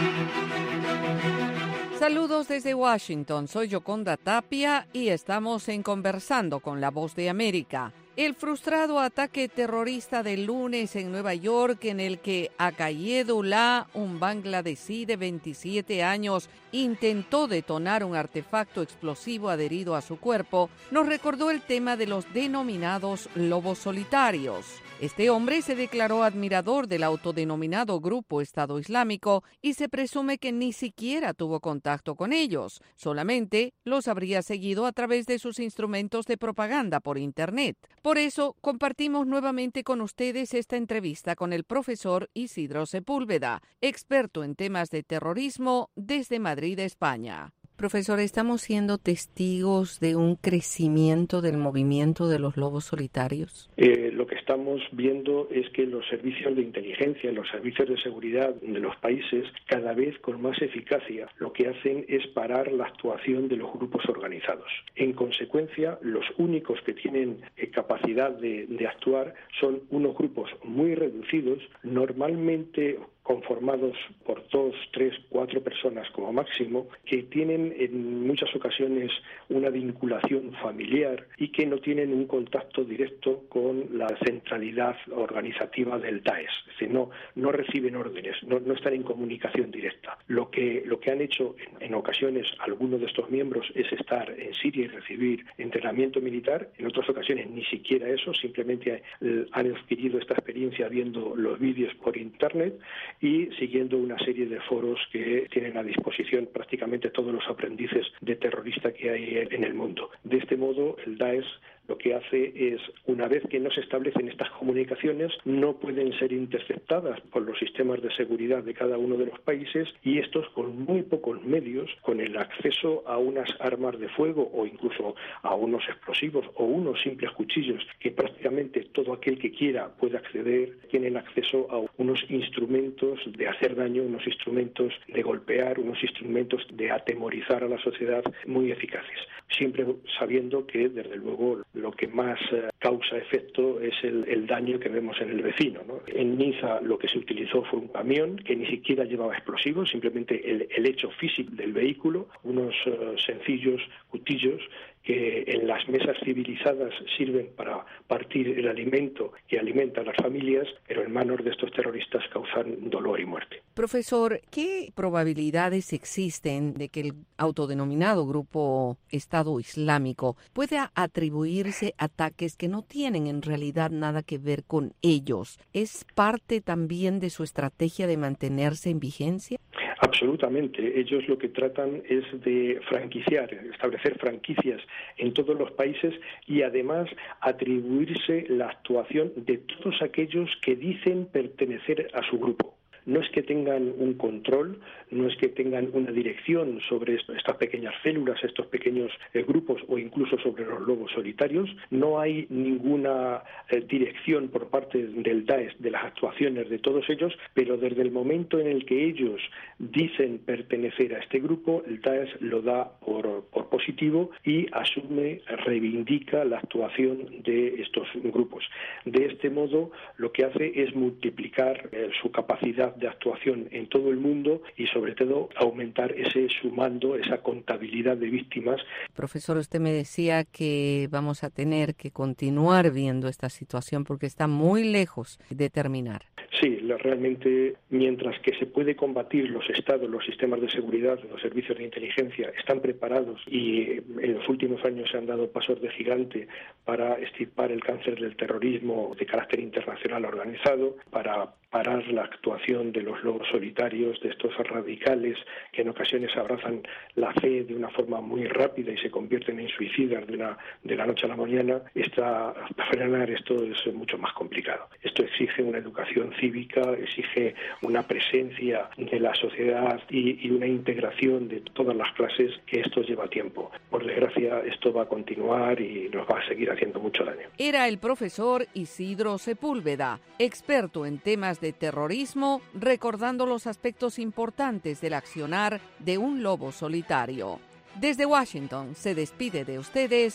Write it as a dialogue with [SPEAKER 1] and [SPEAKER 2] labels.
[SPEAKER 1] Saludos desde Washington, soy Yoconda Tapia y estamos en Conversando con la Voz de América. El frustrado ataque terrorista del lunes en Nueva York, en el que Akayedullah, un bangladesí de 27 años, intentó detonar un artefacto explosivo adherido a su cuerpo, nos recordó el tema de los denominados lobos solitarios. Este hombre se declaró admirador del autodenominado Grupo Estado Islámico y se presume que ni siquiera tuvo contacto con ellos, solamente los habría seguido a través de sus instrumentos de propaganda por Internet. Por eso, compartimos nuevamente con ustedes esta entrevista con el profesor Isidro Sepúlveda, experto en temas de terrorismo desde Madrid, España. Profesor, ¿estamos siendo testigos de un crecimiento del movimiento de los lobos solitarios?
[SPEAKER 2] Lo que estamos viendo es que los servicios de inteligencia, los servicios de seguridad de los países, cada vez con más eficacia, lo que hacen es parar la actuación de los grupos organizados. En consecuencia, los únicos que tienen capacidad de actuar son unos grupos muy reducidos, normalmente conformados por 2, 3, 4 personas como máximo, que tienen en muchas ocasiones una vinculación familiar y que no tienen un contacto directo con la centralidad organizativa del Daesh. Es decir, no reciben órdenes, no están en comunicación directa. Lo que han hecho en ocasiones algunos de estos miembros es estar en Siria y recibir entrenamiento militar. En otras ocasiones ni siquiera eso, simplemente han adquirido esta experiencia viendo los vídeos por Internet y siguiendo una serie de foros que tienen a disposición prácticamente todos los aprendices de terrorista que hay en el mundo. De este modo, el Daesh lo que hace es, una vez que no se establecen estas comunicaciones, no pueden ser interceptadas por los sistemas de seguridad de cada uno de los países, y estos con muy pocos medios, con el acceso a unas armas de fuego o incluso a unos explosivos o unos simples cuchillos que prácticamente todo aquel que quiera puede acceder, tienen acceso a unos instrumentos de hacer daño, unos instrumentos de golpear, unos instrumentos de atemorizar a la sociedad muy eficaces. Siempre sabiendo que, desde luego, lo que más causa efecto es el daño que vemos en el vecino, ¿no? En Niza lo que se utilizó fue un camión que ni siquiera llevaba explosivos, simplemente el hecho físico del vehículo, unos sencillos cuchillos que en las mesas civilizadas sirven para partir el alimento que alimenta a las familias, pero en manos de estos terroristas causan dolor y muerte.
[SPEAKER 1] Profesor, ¿qué probabilidades existen de que el autodenominado Grupo Estado Islámico pueda atribuirse ataques que no tienen en realidad nada que ver con ellos? ¿Es parte también de su estrategia de mantenerse en vigencia?
[SPEAKER 2] Absolutamente. Ellos lo que tratan es de franquiciar, establecer franquicias en todos los países y además atribuirse la actuación de todos aquellos que dicen pertenecer a su grupo. No es que tengan un control, no es que tengan una dirección sobre estas pequeñas células, estos pequeños grupos o incluso sobre los lobos solitarios. No hay ninguna dirección por parte del Daesh de las actuaciones de todos ellos, pero desde el momento en el que ellos dicen pertenecer a este grupo, el Daesh lo da por positivo y asume, reivindica la actuación de estos grupos. De este modo, lo que hace es multiplicar su capacidad de actuación en todo el mundo y sobre todo aumentar ese sumando, esa contabilidad de víctimas.
[SPEAKER 1] Profesor, usted me decía que vamos a tener que continuar viendo esta situación porque está muy lejos de terminar.
[SPEAKER 2] Sí, realmente mientras que se puede combatir, los estados, los sistemas de seguridad, los servicios de inteligencia están preparados y en los últimos años se han dado pasos de gigante para extirpar el cáncer del terrorismo de carácter internacional organizado, para parar la actuación de los lobos solitarios, de estos radicales que en ocasiones abrazan la fe de una forma muy rápida y se convierten en suicidas de la noche a la mañana. Frenar esto es mucho más complicado. Esto exige una educación cívica, exige una presencia de la sociedad y una integración de todas las clases, que esto lleva tiempo. Por desgracia, esto va a continuar y nos va a seguir haciendo mucho daño.
[SPEAKER 1] Era el profesor Isidro Sepúlveda, experto en temas de terrorismo, recordando los aspectos importantes del accionar de un lobo solitario. Desde Washington se despide de ustedes